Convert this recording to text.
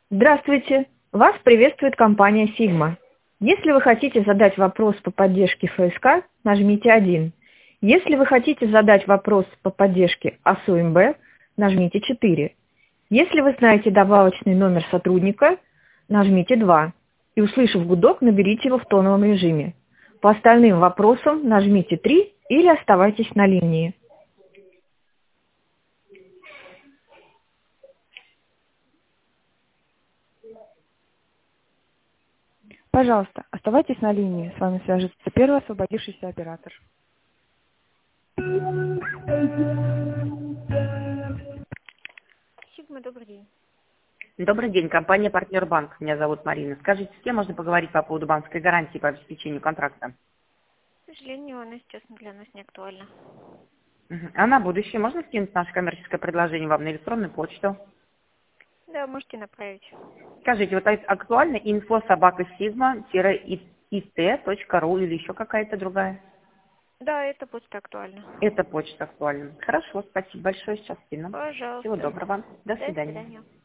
Здравствуйте! Вас приветствует компания Sigma. Если вы хотите задать вопрос по поддержке ФСК, нажмите 1. Если вы хотите задать вопрос по поддержке АСУМБ, нажмите 4. Если вы знаете добавочный номер сотрудника, нажмите 2. И, услышав гудок, наберите его в тоновом режиме. По остальным вопросам нажмите 3 или оставайтесь на линии. Пожалуйста, оставайтесь на линии. С вами свяжется первый освободившийся оператор. Сигма, добрый день. Добрый день, компания «Партнер Банк». Меня зовут Марина. Скажите, с кем можно поговорить по поводу банковской гарантии по обеспечению контракта? К сожалению, она сейчас для нас не актуальна. А на будущее можно скинуть наше коммерческое предложение вам на электронную почту? Да, можете направить. Скажите, вот актуально info@sigma-it.ru или еще какая-то другая? Да, это почта актуальна. Это почта актуальна. Хорошо, спасибо большое, сейчас скину. Пожалуйста. Всего доброго. До До свидания. свидания.